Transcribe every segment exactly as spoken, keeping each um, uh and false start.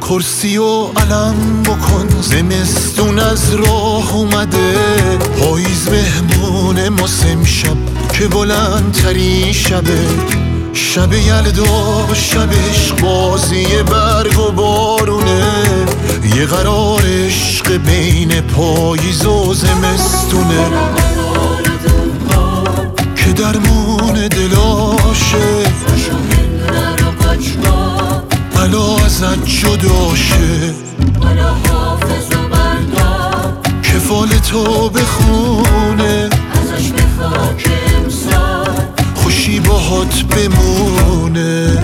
کرسی و علم بکن، زمستون از راه اومده، پاییز مهمون ماست امشب که بلندترین شبه، شب یلدا، شب عشق بازی برگ و بارونه، یه قرار عشق بین پاییز و زمستونه که درمون دلاشه بلا ازت جداشه، کفال تو بخونه، ازش بخوا که امسال خوشی باهات بمونه.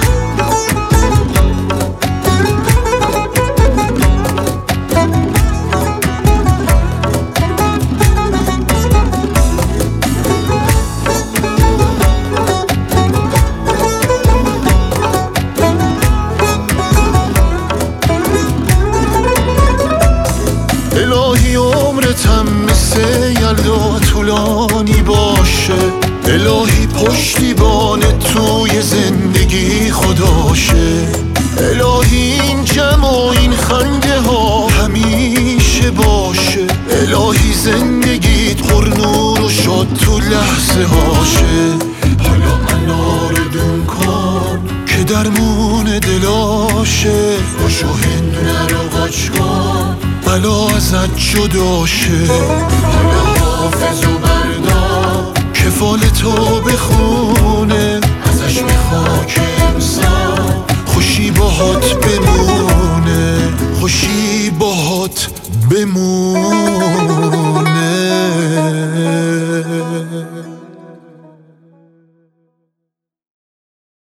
الهی عمرتم مثل یلدا طولانی باشه، الهی پشتیبان توی زندگی خداشه، الهی این جمع و این خنده ها همیشه باشه، الهی زندگیت پر نور و شاد تو لحظه هاشه، حالا منو رو دون کن که درمون دلاشه، باشو هندونه رو قاچ کن بلا ازت جداشه، حالا حافظ و بردار کفال تو بخونه، ازش بخوا که امسال خوشی باهات بمونه، خوشی باهات بمونه.